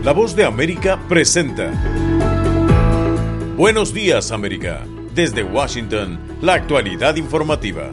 La Voz de América presenta Buenos Días, América. Desde Washington, la actualidad informativa.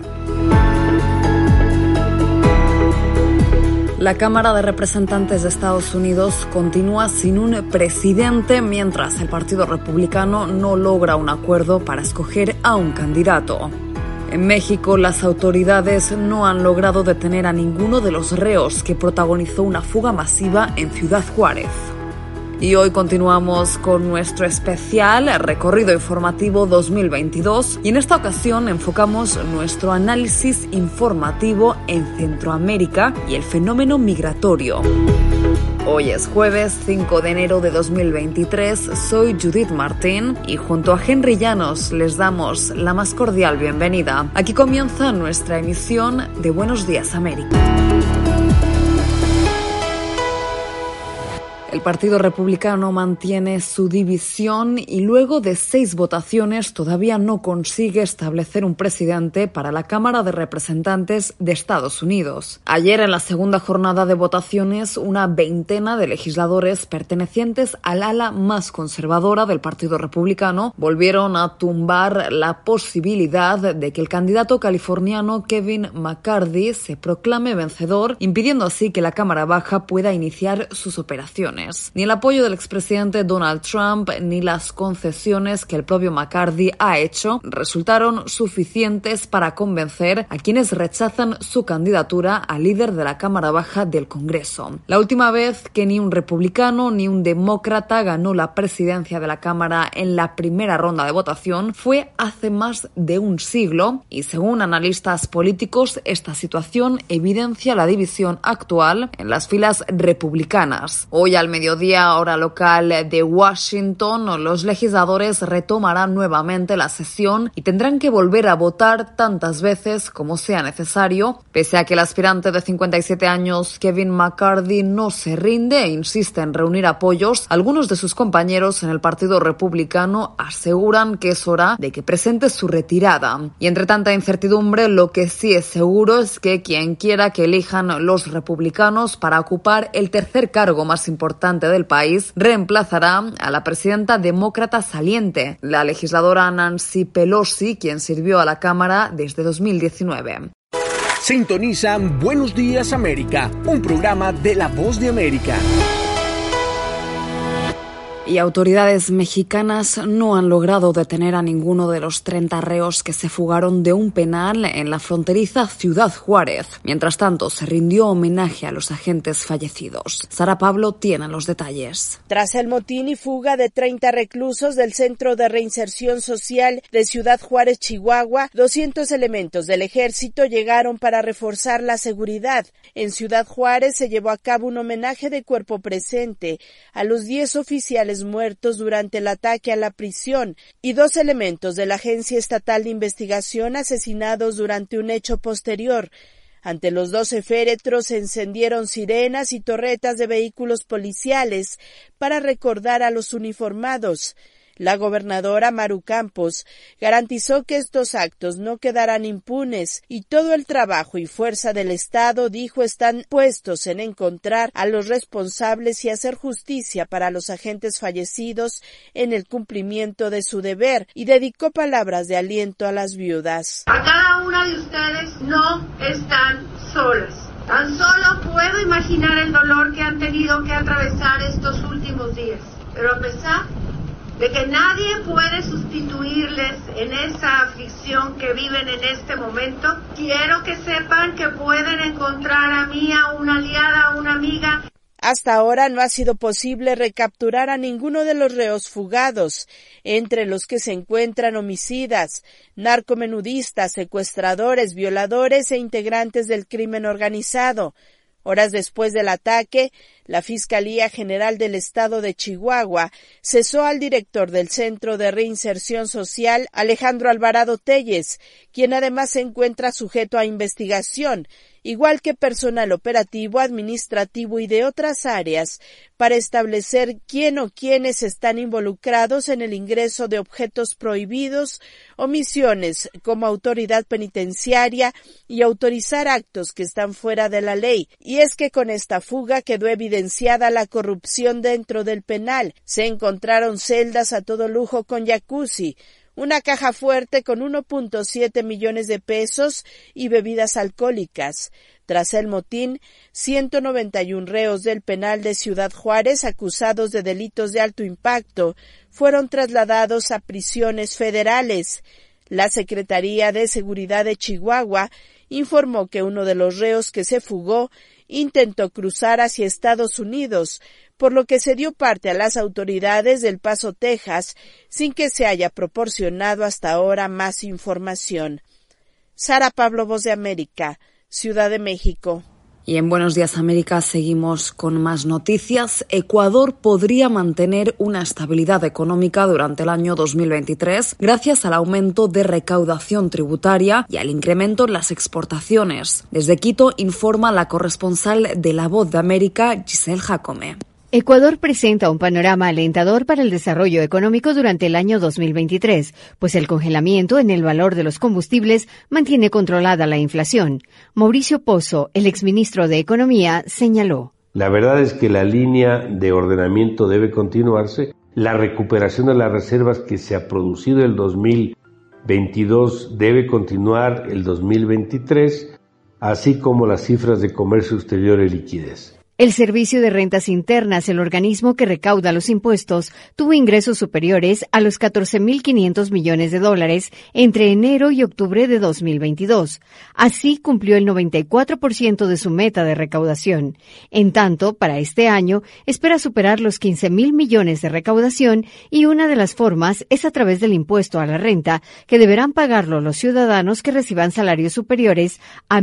La Cámara de Representantes de Estados Unidos continúa sin un presidente mientras el Partido Republicano no logra un acuerdo para escoger a un candidato. En México, las autoridades no han logrado detener a ninguno de los reos que protagonizó una fuga masiva en Ciudad Juárez. Y hoy continuamos con nuestro especial recorrido informativo 2022 y en esta ocasión enfocamos nuestro análisis informativo en Centroamérica y el fenómeno migratorio. Hoy es jueves 5 de enero de 2023, soy Judith Martín y junto a Henry Llanos les damos la más cordial bienvenida. Aquí comienza nuestra emisión de Buenos Días América. El Partido Republicano mantiene su división y luego de 6 votaciones todavía no consigue establecer un presidente para la Cámara de Representantes de Estados Unidos. Ayer, en la segunda jornada de votaciones, una veintena de legisladores pertenecientes al ala más conservadora del Partido Republicano volvieron a tumbar la posibilidad de que el candidato californiano Kevin McCarthy se proclame vencedor, impidiendo así que la Cámara Baja pueda iniciar sus operaciones. Ni el apoyo del expresidente Donald Trump ni las concesiones que el propio McCarthy ha hecho resultaron suficientes para convencer a quienes rechazan su candidatura a líder de la Cámara Baja del Congreso. La última vez que ni un republicano ni un demócrata ganó la presidencia de la Cámara en la primera ronda de votación fue hace más de un siglo y según analistas políticos esta situación evidencia la división actual en las filas republicanas. Hoy al mediodía, hora local de Washington, los legisladores retomarán nuevamente la sesión y tendrán que volver a votar tantas veces como sea necesario, pese a que el aspirante de 57 años, Kevin McCarthy, no se rinde e insiste en reunir apoyos. Algunos de sus compañeros en el Partido Republicano aseguran que es hora de que presente su retirada. Y entre tanta incertidumbre, lo que sí es seguro es que quien quiera que elijan los republicanos para ocupar el tercer cargo más importante del país reemplazará a la presidenta demócrata saliente, la legisladora Nancy Pelosi, quien sirvió a la Cámara desde 2019. Sintonizan Buenos Días América, un programa de La Voz de América. Y autoridades mexicanas no han logrado detener a ninguno de los 30 reos que se fugaron de un penal en la fronteriza Ciudad Juárez. Mientras tanto, se rindió homenaje a los agentes fallecidos. Sara Pablo tiene los detalles. Tras el motín y fuga de 30 reclusos del Centro de Reinserción Social de Ciudad Juárez, Chihuahua, 200 elementos del ejército llegaron para reforzar la seguridad. En Ciudad Juárez se llevó a cabo un homenaje de cuerpo presente a los 10 oficiales muertos durante el ataque a la prisión y 2 elementos de la Agencia Estatal de Investigación asesinados durante un hecho posterior. Ante los 12 féretros se encendieron sirenas y torretas de vehículos policiales para recordar a los uniformados. La gobernadora Maru Campos garantizó que estos actos no quedarán impunes y todo el trabajo y fuerza del Estado, dijo, están puestos en encontrar a los responsables y hacer justicia para los agentes fallecidos en el cumplimiento de su deber, y dedicó palabras de aliento a las viudas. A cada una de ustedes no están solas. Tan solo puedo imaginar el dolor que han tenido que atravesar estos últimos días, pero a pesar de que nadie puede sustituirles en esa aflicción que viven en este momento, quiero que sepan que pueden encontrar a mí, a una aliada, a una amiga. Hasta ahora no ha sido posible recapturar a ninguno de los reos fugados, entre los que se encuentran homicidas, narcomenudistas, secuestradores, violadores e integrantes del crimen organizado. Horas después del ataque, la Fiscalía General del Estado de Chihuahua cesó al director del Centro de Reinserción Social, Alejandro Alvarado Telles, quien además se encuentra sujeto a investigación, igual que personal operativo, administrativo y de otras áreas, para establecer quién o quiénes están involucrados en el ingreso de objetos prohibidos, omisiones como autoridad penitenciaria y autorizar actos que están fuera de la ley. Y es que con esta fuga quedó evidenciada la corrupción dentro del penal. Se encontraron celdas a todo lujo con jacuzzi, una caja fuerte con 1.7 millones de pesos y bebidas alcohólicas. Tras el motín, 191 reos del penal de Ciudad Juárez, acusados de delitos de alto impacto, fueron trasladados a prisiones federales. La Secretaría de Seguridad de Chihuahua informó que uno de los reos que se fugó intentó cruzar hacia Estados Unidos, por lo que se dio parte a las autoridades del Paso, Texas, sin que se haya proporcionado hasta ahora más información. Sara Pablo, Voz de América, Ciudad de México. Y en Buenos Días América seguimos con más noticias. Ecuador podría mantener una estabilidad económica durante el año 2023 gracias al aumento de recaudación tributaria y al incremento en las exportaciones. Desde Quito informa la corresponsal de La Voz de América, Giselle Jacome. Ecuador presenta un panorama alentador para el desarrollo económico durante el año 2023, pues el congelamiento en el valor de los combustibles mantiene controlada la inflación. Mauricio Pozo, el exministro de Economía, señaló: La verdad es que la línea de ordenamiento debe continuarse. La recuperación de las reservas que se ha producido el 2022 debe continuar el 2023, así como las cifras de comercio exterior y liquidez. El Servicio de Rentas Internas, el organismo que recauda los impuestos, tuvo ingresos superiores a los 14.500 millones de dólares entre enero y octubre de 2022. Así cumplió el 94% de su meta de recaudación. En tanto, para este año, espera superar los 15.000 millones de recaudación y una de las formas es a través del impuesto a la renta, que deberán pagarlo los ciudadanos que reciban salarios superiores a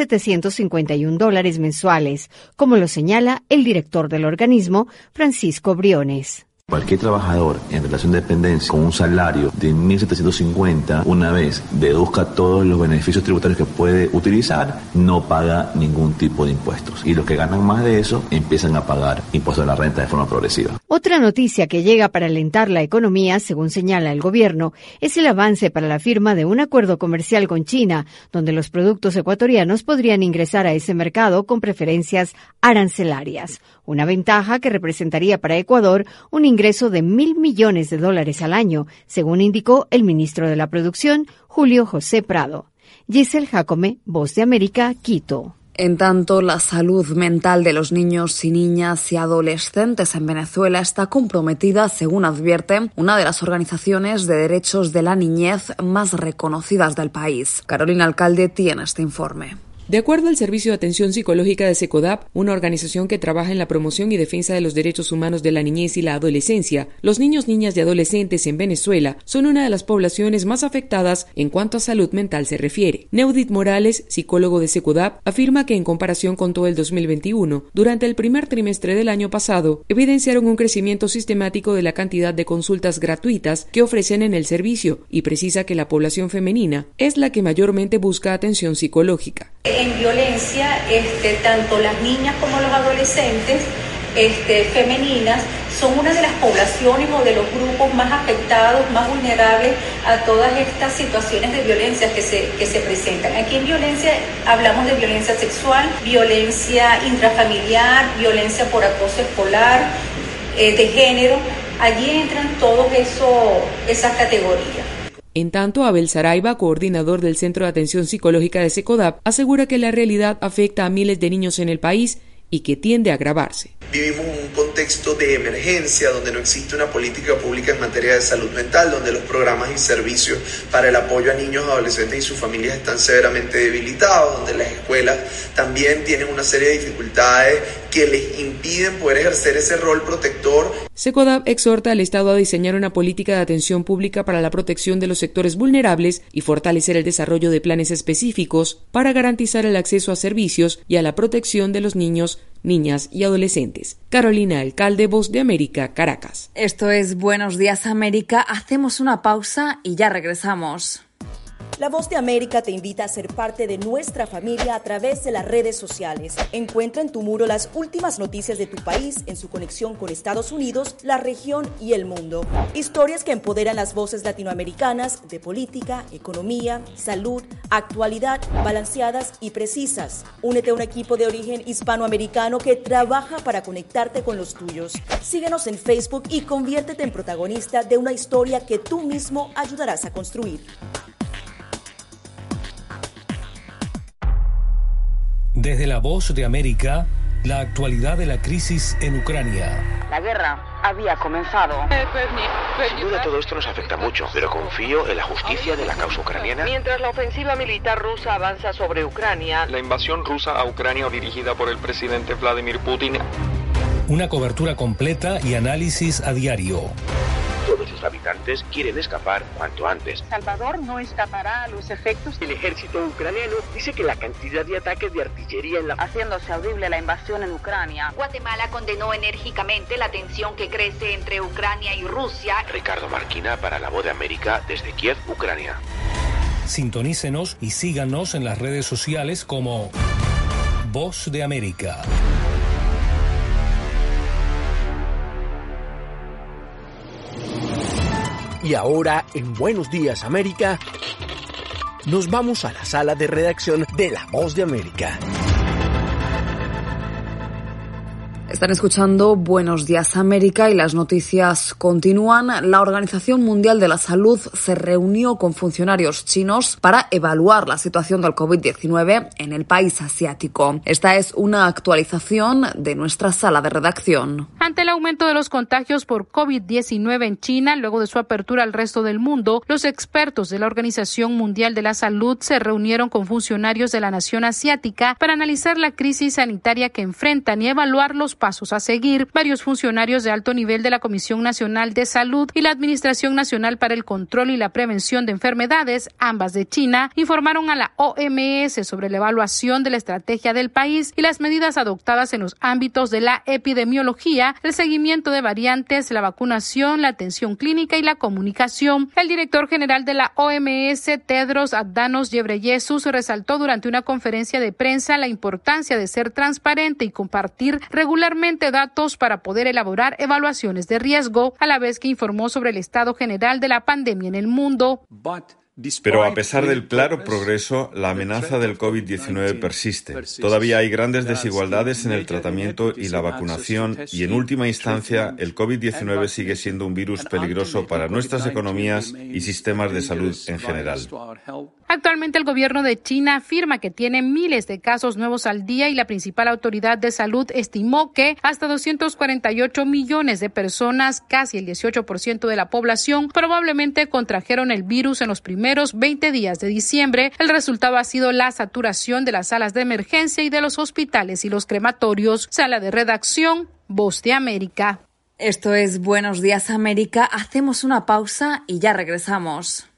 $1.751 mensuales, como lo señala el director del organismo, Francisco Briones. Cualquier trabajador en relación de dependencia con un salario de 1.750, una vez deduzca todos los beneficios tributarios que puede utilizar, no paga ningún tipo de impuestos. Y los que ganan más de eso empiezan a pagar impuestos a la renta de forma progresiva. Otra noticia que llega para alentar la economía, según señala el gobierno, es el avance para la firma de un acuerdo comercial con China, donde los productos ecuatorianos podrían ingresar a ese mercado con preferencias arancelarias. Una ventaja que representaría para Ecuador un ingreso de $1.000 millones al año, según indicó el ministro de la Producción, Julio José Prado. Giselle Jacome, Voz de América, Quito. En tanto, la salud mental de los niños y niñas y adolescentes en Venezuela está comprometida, según advierte una de las organizaciones de derechos de la niñez más reconocidas del país. Carolina Alcalde tiene este informe. De acuerdo al Servicio de Atención Psicológica de SECODAP, una organización que trabaja en la promoción y defensa de los derechos humanos de la niñez y la adolescencia, los niños, niñas y adolescentes en Venezuela son una de las poblaciones más afectadas en cuanto a salud mental se refiere. Neudit Morales, psicólogo de SECODAP, afirma que en comparación con todo el 2021, durante el primer trimestre del año pasado, evidenciaron un crecimiento sistemático de la cantidad de consultas gratuitas que ofrecen en el servicio y precisa que la población femenina es la que mayormente busca atención psicológica. En violencia, tanto las niñas como los adolescentes femeninas son una de las poblaciones o de los grupos más afectados, más vulnerables a todas estas situaciones de violencia que se presentan. Aquí en violencia hablamos de violencia sexual, violencia intrafamiliar, violencia por acoso escolar, de género. Allí entran todas esas categorías. En tanto, Abel Saraiva, coordinador del Centro de Atención Psicológica de SECODAP, asegura que la realidad afecta a miles de niños en el país y que tiende a agravarse. Vivimos un contexto de emergencia donde no existe una política pública en materia de salud mental, donde los programas y servicios para el apoyo a niños, adolescentes y sus familias están severamente debilitados, donde las escuelas también tienen una serie de dificultades que les impiden poder ejercer ese rol protector. SECODAP exhorta al Estado a diseñar una política de atención pública para la protección de los sectores vulnerables y fortalecer el desarrollo de planes específicos para garantizar el acceso a servicios y a la protección de los niños, niñas y adolescentes. Carolina Alcalde, Voz de América, Caracas. Esto es Buenos Días América. Hacemos una pausa y ya regresamos. La Voz de América te invita a ser parte de nuestra familia a través de las redes sociales. Encuentra en tu muro las últimas noticias de tu país en su conexión con Estados Unidos, la región y el mundo. Historias que empoderan las voces latinoamericanas de política, economía, salud, actualidad, balanceadas y precisas. Únete a un equipo de origen hispanoamericano que trabaja para conectarte con los tuyos. Síguenos en Facebook y conviértete en protagonista de una historia que tú mismo ayudarás a construir. Desde la Voz de América, la actualidad de la crisis en Ucrania. La guerra había comenzado. Sin duda todo esto nos afecta mucho, pero confío en la justicia de la causa ucraniana. Mientras la ofensiva militar rusa avanza sobre Ucrania, la invasión rusa a Ucrania dirigida por el presidente Vladimir Putin. Una cobertura completa y análisis a diario. Todos sus habitantes quieren escapar cuanto antes. Salvador no escapará a los efectos. El ejército ucraniano dice que la cantidad de ataques de artillería en la... haciéndose audible la invasión en Ucrania. Guatemala condenó enérgicamente la tensión que crece entre Ucrania y Rusia. Ricardo Marquina para La Voz de América desde Kiev, Ucrania. Sintonícenos y síganos en las redes sociales como Voz de América. Y ahora, en Buenos Días América, nos vamos a la sala de redacción de La Voz de América. Están escuchando Buenos Días América y las noticias continúan. La Organización Mundial de la Salud se reunió con funcionarios chinos para evaluar la situación del COVID-19 en el país asiático. Esta es una actualización de nuestra sala de redacción. Ante el aumento de los contagios por COVID-19 en China, luego de su apertura al resto del mundo, los expertos de la Organización Mundial de la Salud se reunieron con funcionarios de la nación asiática para analizar la crisis sanitaria que enfrentan y evaluar los pasos a seguir. Varios funcionarios de alto nivel de la Comisión Nacional de Salud y la Administración Nacional para el Control y la Prevención de Enfermedades, ambas de China, informaron a la OMS sobre la evaluación de la estrategia del país y las medidas adoptadas en los ámbitos de la epidemiología, el seguimiento de variantes, la vacunación, la atención clínica y la comunicación. El director general de la OMS, Tedros Adhanom Ghebreyesus, resaltó durante una conferencia de prensa la importancia de ser transparente y compartir regularmente datos para poder elaborar evaluaciones de riesgo, a la vez que informó sobre el estado general de la pandemia en el mundo. Pero a pesar del claro progreso, la amenaza del COVID-19 persiste. Todavía hay grandes desigualdades en el tratamiento y la vacunación y, en última instancia, el COVID-19 sigue siendo un virus peligroso para nuestras economías y sistemas de salud en general. Actualmente el gobierno de China afirma que tiene miles de casos nuevos al día y la principal autoridad de salud estimó que hasta 248 millones de personas, casi el 18% de la población, probablemente contrajeron el virus en los primeros 20 días de diciembre. El resultado ha sido la saturación de las salas de emergencia y de los hospitales y los crematorios. Sala de redacción, Voz de América. Esto es Buenos Días América. Hacemos una pausa y ya regresamos.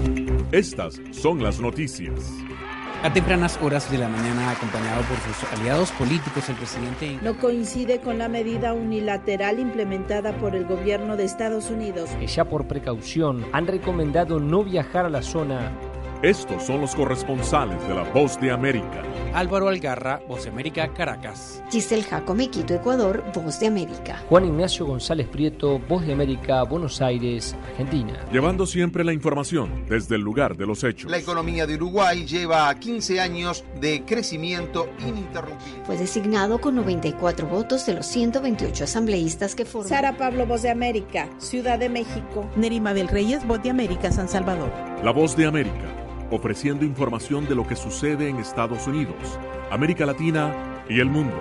Estas son las noticias. A tempranas horas de la mañana, acompañado por sus aliados políticos, el presidente no coincide con la medida unilateral implementada por el gobierno de Estados Unidos. Que ya por precaución han recomendado no viajar a la zona. Estos son los corresponsales de La Voz de América. Álvaro Algarra, Voz de América, Caracas. Giselle Jacome, Quito, Ecuador, Voz de América. Juan Ignacio González Prieto, Voz de América, Buenos Aires, Argentina. Llevando siempre la información desde el lugar de los hechos. La economía de Uruguay lleva 15 años de crecimiento ininterrumpido. Fue designado con 94 votos de los 128 asambleístas que forman. Sara Pablo, Voz de América, Ciudad de México. Nerima del Reyes, Voz de América, San Salvador. La Voz de América, ofreciendo información de lo que sucede en Estados Unidos, América Latina y el mundo.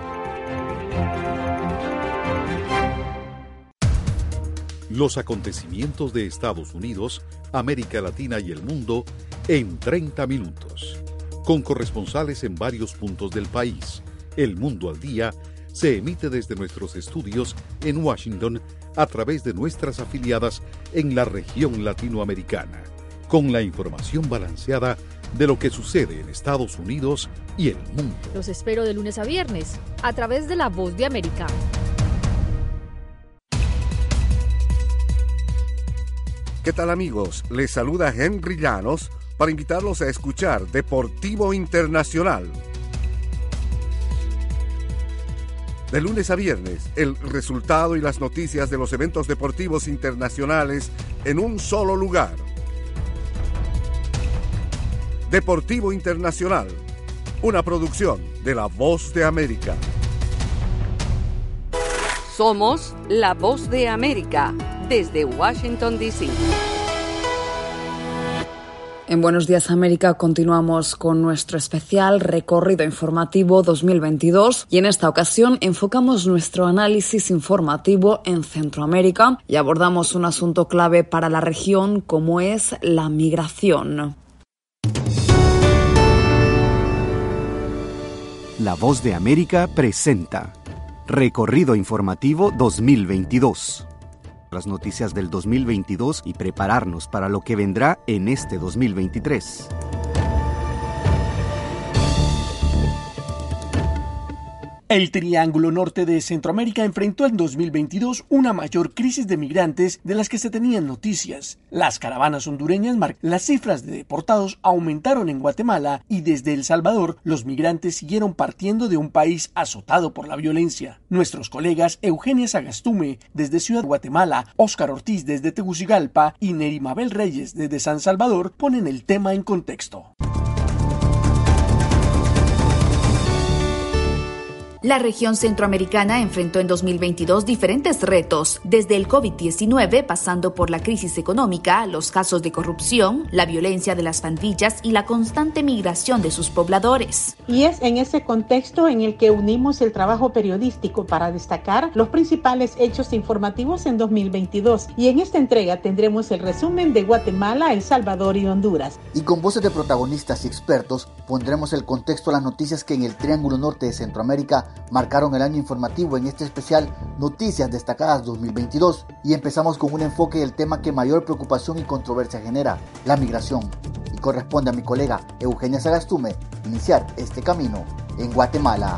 Los acontecimientos de Estados Unidos, América Latina y el mundo en 30 minutos. Con corresponsales en varios puntos del país. El Mundo al Día se emite desde nuestros estudios en Washington a través de nuestras afiliadas en la región latinoamericana, con la información balanceada de lo que sucede en Estados Unidos y el mundo. Los espero de lunes a viernes, a través de La Voz de América. ¿Qué tal, amigos? Les saluda Henry Llanos para invitarlos a escuchar Deportivo Internacional. De lunes a viernes, el resultado y las noticias de los eventos deportivos internacionales en un solo lugar. Deportivo Internacional, una producción de La Voz de América. Somos La Voz de América, desde Washington, D.C. En Buenos Días América continuamos con nuestro especial recorrido informativo 2022 y en esta ocasión enfocamos nuestro análisis informativo en Centroamérica y abordamos un asunto clave para la región como es la migración. La Voz de América presenta Recorrido Informativo 2022. Las noticias del 2022 y prepararnos para lo que vendrá en este 2023. El Triángulo Norte de Centroamérica enfrentó en 2022 una mayor crisis de migrantes de las que se tenían noticias. Las caravanas hondureñas las cifras de deportados aumentaron en Guatemala y desde El Salvador los migrantes siguieron partiendo de un país azotado por la violencia. Nuestros colegas Eugenia Sagastume desde Ciudad Guatemala, Óscar Ortiz desde Tegucigalpa y Nerimabel Reyes desde San Salvador ponen el tema en contexto. La región centroamericana enfrentó en 2022 diferentes retos, desde el COVID-19, pasando por la crisis económica, los casos de corrupción, la violencia de las pandillas y la constante migración de sus pobladores. Y es en ese contexto en el que unimos el trabajo periodístico para destacar los principales hechos informativos en 2022. Y en esta entrega tendremos el resumen de Guatemala, El Salvador y Honduras. Y con voces de protagonistas y expertos pondremos el contexto a las noticias que en el Triángulo Norte de Centroamérica marcaron el año informativo en este especial Noticias Destacadas 2022 y empezamos con un enfoque del tema que mayor preocupación y controversia genera, la migración. Y corresponde a mi colega Eugenia Sagastume iniciar este camino en Guatemala.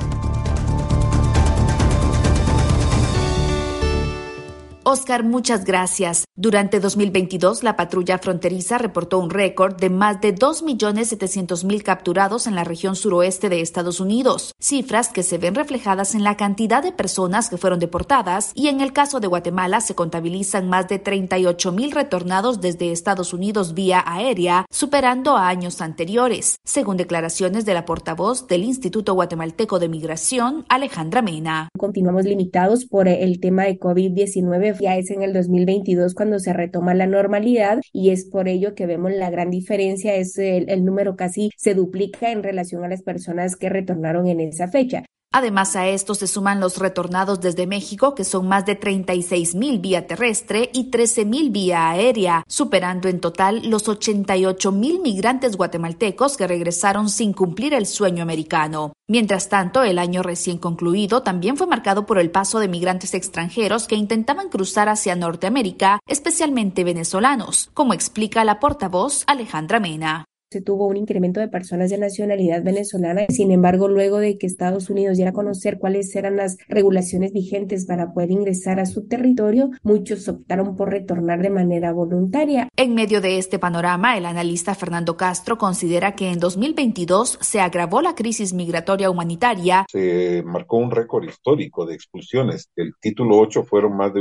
Óscar, muchas gracias. Durante 2022, la patrulla fronteriza reportó un récord de más de 2.700.000 capturados en la región suroeste de Estados Unidos, cifras que se ven reflejadas en la cantidad de personas que fueron deportadas y en el caso de Guatemala se contabilizan más de 38.000 retornados desde Estados Unidos vía aérea, superando a años anteriores, según declaraciones de la portavoz del Instituto Guatemalteco de Migración, Alejandra Mena. Continuamos limitados por el tema de COVID-19. Ya es en el 2022 cuando se retoma la normalidad y es por ello que vemos la gran diferencia, es el número casi se duplica en relación a las personas que retornaron en esa fecha. Además, a esto se suman los retornados desde México, que son más de 36.000 vía terrestre y 13.000 vía aérea, superando en total los 88.000 migrantes guatemaltecos que regresaron sin cumplir el sueño americano. Mientras tanto, el año recién concluido también fue marcado por el paso de migrantes extranjeros que intentaban cruzar hacia Norteamérica, especialmente venezolanos, como explica la portavoz Alejandra Mena. Se tuvo un incremento de personas de nacionalidad venezolana. Sin embargo, luego de que Estados Unidos diera a conocer cuáles eran las regulaciones vigentes para poder ingresar a su territorio, muchos optaron por retornar de manera voluntaria. En medio de este panorama, el analista Fernando Castro considera que en 2022 se agravó la crisis migratoria humanitaria. Se marcó un récord histórico de expulsiones. El título 8 fueron más de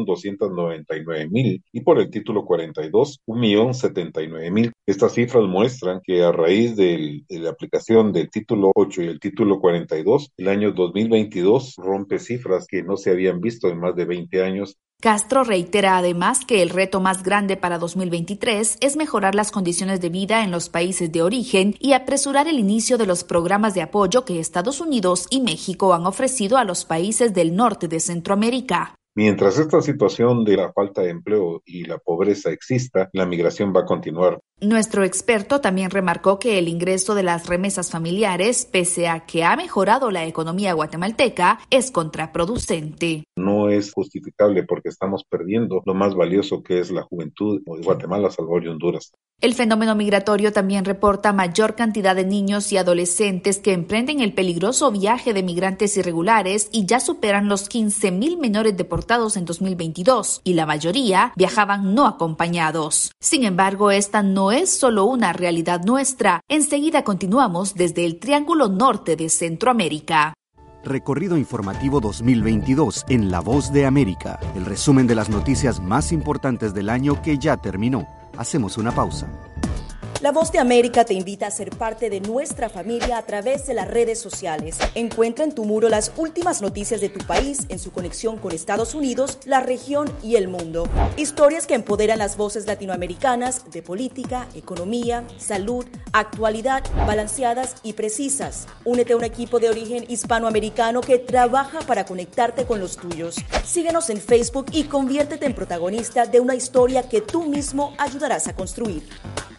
1.299.000 y por el título 42, 1.079.000. Estas cifras muestran que a raíz de la aplicación del título 8 y el título 42, el año 2022 rompe cifras que no se habían visto en más de 20 años. Castro reitera además que el reto más grande para 2023 es mejorar las condiciones de vida en los países de origen y apresurar el inicio de los programas de apoyo que Estados Unidos y México han ofrecido a los países del norte de Centroamérica. Mientras esta situación de la falta de empleo y la pobreza exista, la migración va a continuar. Nuestro experto también remarcó que el ingreso de las remesas familiares, pese a que ha mejorado la economía guatemalteca, es contraproducente. No es justificable porque estamos perdiendo lo más valioso que es la juventud de Guatemala, Salvador y Honduras. El fenómeno migratorio también reporta mayor cantidad de niños y adolescentes que emprenden el peligroso viaje de migrantes irregulares y ya superan los 15.000 menores deportados deportados en 2022 y la mayoría viajaban no acompañados. Sin embargo, esta no es solo una realidad nuestra. Enseguida continuamos desde el Triángulo Norte de Centroamérica. Recorrido informativo 2022 en La Voz de América. El resumen de las noticias más importantes del año que ya terminó. Hacemos una pausa. La Voz de América te invita a ser parte de nuestra familia a través de las redes sociales. Encuentra en tu muro las últimas noticias de tu país en su conexión con Estados Unidos, la región y el mundo. Historias que empoderan las voces latinoamericanas de política, economía, salud, actualidad, balanceadas y precisas. Únete a un equipo de origen hispanoamericano que trabaja para conectarte con los tuyos. Síguenos en Facebook y conviértete en protagonista de una historia que tú mismo ayudarás a construir.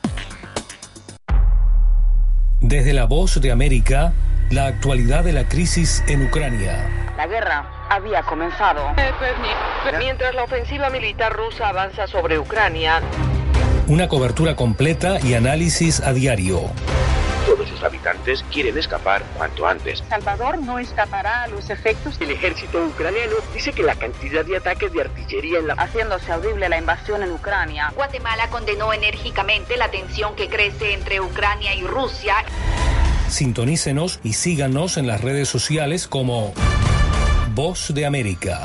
Desde La Voz de América, la actualidad de la crisis en Ucrania. La guerra había comenzado. Mientras la ofensiva militar rusa avanza sobre Ucrania. Una cobertura completa y análisis a diario. Todos sus habitantes quieren escapar cuanto antes. Salvador no escapará a los efectos. El ejército ucraniano dice que la cantidad de ataques de artillería haciéndose audible la invasión en Ucrania. Guatemala condenó enérgicamente la tensión que crece entre Ucrania y Rusia. Sintonícenos y síganos en las redes sociales como Voz de América.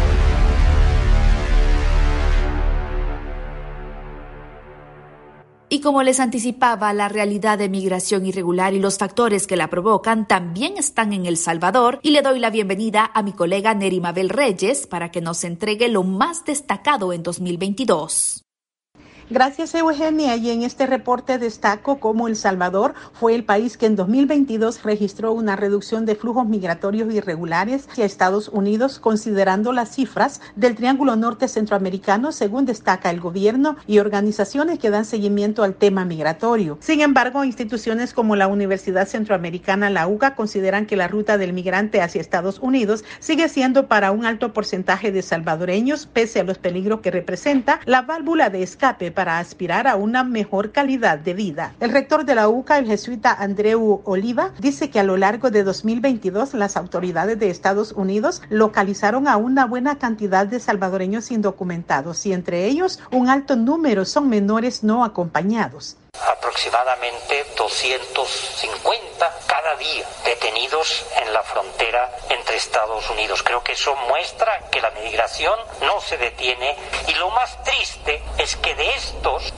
Y como les anticipaba, la realidad de migración irregular y los factores que la provocan también están en El Salvador, y le doy la bienvenida a mi colega Neri Mabel Reyes para que nos entregue lo más destacado en 2022. Gracias, Eugenia, y en este reporte destaco cómo El Salvador fue el país que en 2022 registró una reducción de flujos migratorios irregulares hacia Estados Unidos, considerando las cifras del Triángulo Norte Centroamericano, según destaca el gobierno y organizaciones que dan seguimiento al tema migratorio. Sin embargo, instituciones como la Universidad Centroamericana, la UCA, consideran que la ruta del migrante hacia Estados Unidos sigue siendo para un alto porcentaje de salvadoreños, pese a los peligros que representa la válvula de escape para aspirar a una mejor calidad de vida. El rector de la UCA, el jesuita Andreu Oliva, dice que a lo largo de 2022 las autoridades de Estados Unidos localizaron a una buena cantidad de salvadoreños indocumentados y entre ellos un alto número son menores no acompañados. Aproximadamente 250 cada día detenidos en la frontera entre Estados Unidos. Creo que eso muestra que la migración no se detiene, y lo más triste es que de estos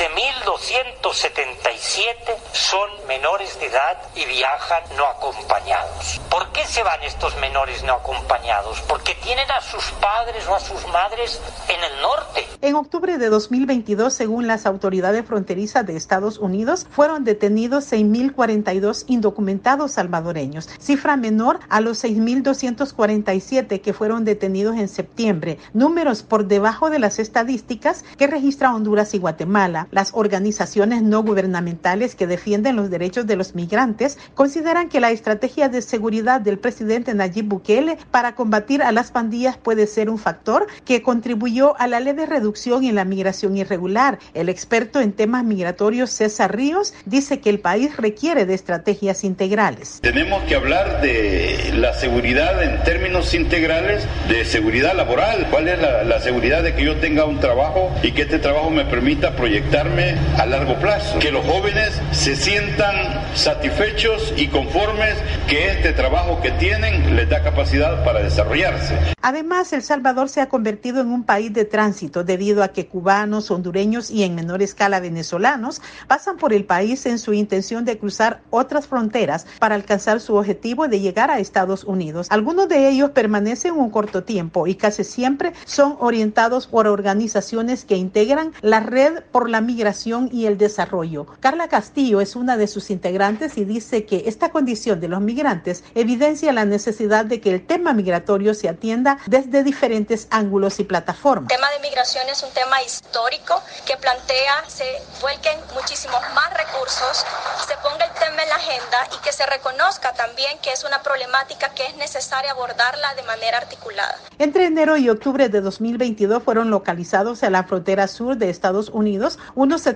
15.277 son menores de edad y viajan no acompañados. ¿Por qué se van estos menores no acompañados? Porque tienen a sus padres o a sus madres en el norte. En octubre de 2022, según las autoridades fronterizas de Estados Unidos, fueron detenidos 6.042 indocumentados salvadoreños, cifra menor a los 6.247 que fueron detenidos en septiembre, números por debajo de las estadísticas que registra Honduras y Guatemala. Las organizaciones no gubernamentales que defienden los derechos de los migrantes consideran que la estrategia de seguridad del presidente Nayib Bukele para combatir a las pandillas puede ser un factor que contribuyó a la leve reducción en la migración irregular. El experto en temas migratorios César Ríos dice que el país requiere de estrategias integrales. Tenemos que hablar de la seguridad en términos integrales, de seguridad laboral. ¿Cuál es la seguridad de que yo tenga un trabajo y que este trabajo me permita proyectarme a largo plazo? Que los jóvenes se sientan satisfechos y conformes que este trabajo que tienen les da capacidad para desarrollarse. Además, El Salvador se ha convertido en un país de tránsito debido a que cubanos, hondureños y en menor escala venezolanos pasan por el país en su intención de cruzar otras fronteras para alcanzar su objetivo de llegar a Estados Unidos. Algunos de ellos permanecen un corto tiempo y casi siempre son orientados por organizaciones que integran la Red por la Migración y el Desarrollo. Carla Castillo es una de sus integrantes y dice que esta condición de los migrantes evidencia la necesidad de que el tema migratorio se atienda desde diferentes ángulos y plataformas. El tema de migración es un tema histórico que plantea se vuelquen muchísimos más recursos, se ponga el tema en la agenda y que se reconozca también que es una problemática que es necesaria abordarla de manera articulada. Entre enero y octubre de 2022 fueron localizados en la frontera sur de Estados Unidos unos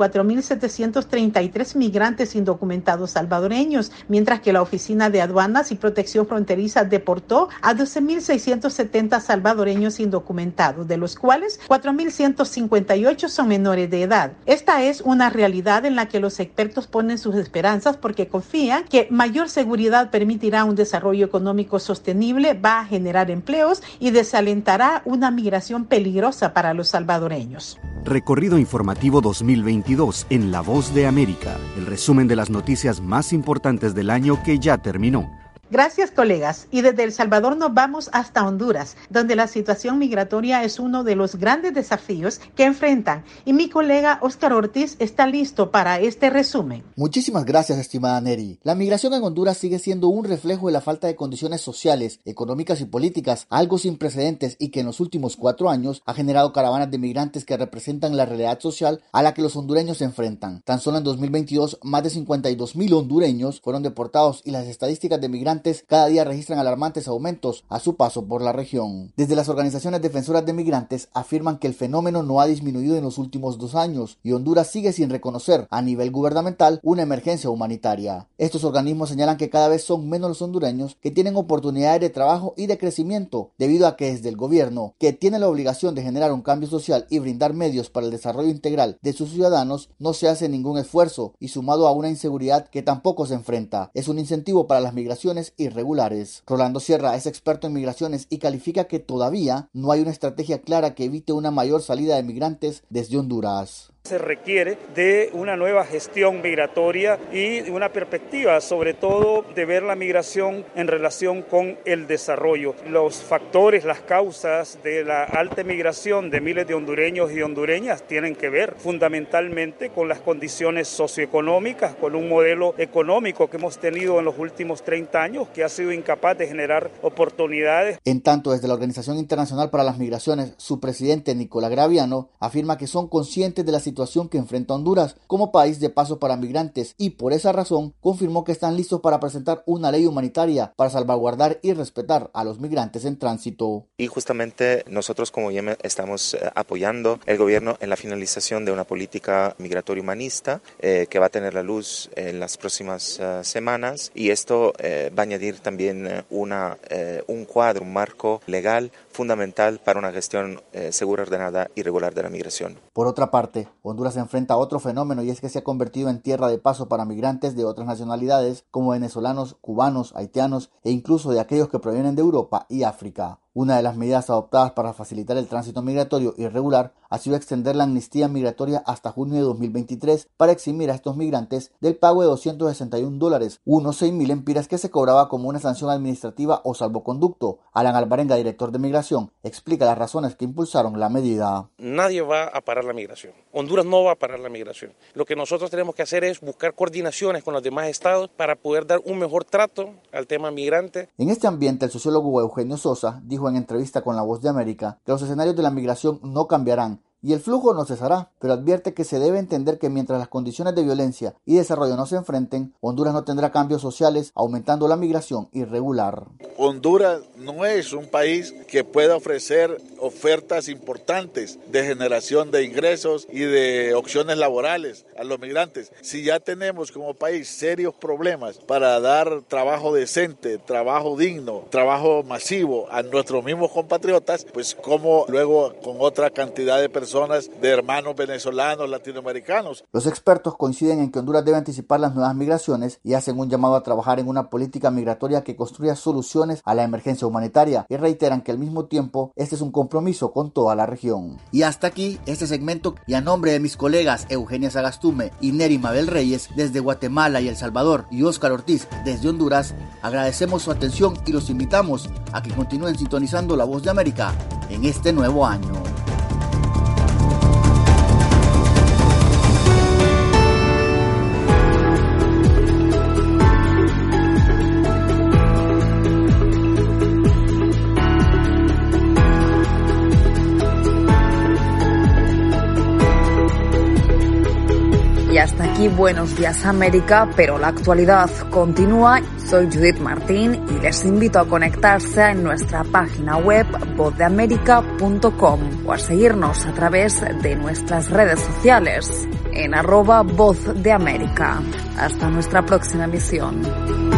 74.733 migrantes indocumentados salvadoreños, mientras que la Oficina de Aduanas y Protección Fronteriza deportó a 12.670 salvadoreños indocumentados, de los cuales 4.158 son menores de edad. Esta es una realidad en la que los expertos ponen sus esperanzas porque confían que mayor seguridad permitirá un desarrollo económico sostenible, va a generar empleos y desalentará una migración peligrosa para los salvadoreños. Recorrido informativo 2022 en La Voz de América, el resumen de las noticias más importantes del año que ya terminó. Gracias, colegas. Y desde El Salvador nos vamos hasta Honduras, donde la situación migratoria es uno de los grandes desafíos que enfrentan. Y mi colega Óscar Ortiz está listo para este resumen. Muchísimas gracias, estimada Neri. La migración en Honduras sigue siendo un reflejo de la falta de condiciones sociales, económicas y políticas, algo sin precedentes y que en los últimos 4 años ha generado caravanas de migrantes que representan la realidad social a la que los hondureños se enfrentan. Tan solo en 2022, más de 52,000 hondureños fueron deportados y las estadísticas de migrantes cada día registran alarmantes aumentos a su paso por la región. Desde las organizaciones defensoras de migrantes afirman que el fenómeno no ha disminuido en los últimos 2 años y Honduras sigue sin reconocer a nivel gubernamental una emergencia humanitaria. Estos organismos señalan que cada vez son menos los hondureños que tienen oportunidades de trabajo y de crecimiento debido a que desde el gobierno, que tiene la obligación de generar un cambio social y brindar medios para el desarrollo integral de sus ciudadanos, no se hace ningún esfuerzo y sumado a una inseguridad que tampoco se enfrenta, es un incentivo para las migraciones irregulares. Rolando Sierra es experto en migraciones y califica que todavía no hay una estrategia clara que evite una mayor salida de migrantes desde Honduras. Se requiere de una nueva gestión migratoria y una perspectiva, sobre todo, de ver la migración en relación con el desarrollo. Los factores, las causas de la alta migración de miles de hondureños y hondureñas tienen que ver fundamentalmente con las condiciones socioeconómicas, con un modelo económico que hemos tenido en los últimos 30 años que ha sido incapaz de generar oportunidades. En tanto, desde la Organización Internacional para las Migraciones, su presidente Nicolás Graviano afirma que son conscientes de la situación que enfrenta Honduras como país de paso para migrantes y por esa razón confirmó que están listos para presentar una ley humanitaria para salvaguardar y respetar a los migrantes en tránsito. Y justamente nosotros como IEM estamos apoyando el gobierno en la finalización de una política migratoria humanista que va a tener la luz en las próximas semanas y esto va a añadir también un cuadro, un marco legal fundamental para una gestión segura, ordenada y regular de la migración. Por otra parte, Honduras se enfrenta a otro fenómeno y es que se ha convertido en tierra de paso para migrantes de otras nacionalidades como venezolanos, cubanos, haitianos e incluso de aquellos que provienen de Europa y África. Una de las medidas adoptadas para facilitar el tránsito migratorio irregular ha sido extender la amnistía migratoria hasta junio de 2023 para eximir a estos migrantes del pago de $261, unos 6,000 empiras que se cobraba como una sanción administrativa o salvoconducto. Alan Alvarenga, director de Migración, explica las razones que impulsaron la medida. Nadie va a parar la migración. Honduras no va a parar la migración. Lo que nosotros tenemos que hacer es buscar coordinaciones con los demás estados para poder dar un mejor trato al tema migrante. En este ambiente, el sociólogo Eugenio Sosa dijo en entrevista con La Voz de América que los escenarios de la migración no cambiarán y el flujo no cesará, pero advierte que se debe entender que mientras las condiciones de violencia y desarrollo no se enfrenten, Honduras no tendrá cambios sociales, aumentando la migración irregular. Honduras no es un país que pueda ofrecer ofertas importantes de generación de ingresos y de opciones laborales a los migrantes. Si ya tenemos como país serios problemas para dar trabajo decente, trabajo digno, trabajo masivo a nuestros mismos compatriotas, pues como luego con otra cantidad de personas, de hermanos venezolanos, latinoamericanos. Los expertos coinciden en que Honduras debe anticipar las nuevas migraciones y hacen un llamado a trabajar en una política migratoria que construya soluciones a la emergencia humanitaria y reiteran que al mismo tiempo este es un compromiso con toda la región. Y hasta aquí este segmento y a nombre de mis colegas Eugenia Sagastume y Neri Mabel Reyes desde Guatemala y El Salvador y Óscar Ortiz desde Honduras, agradecemos su atención y los invitamos a que continúen sintonizando La Voz de América en este nuevo año. Y aquí Buenos Días América, pero la actualidad continúa. Soy Judith Martín y les invito a conectarse en nuestra página web vozdeamerica.com o a seguirnos a través de nuestras redes sociales en @vozdeamerica. Hasta nuestra próxima emisión.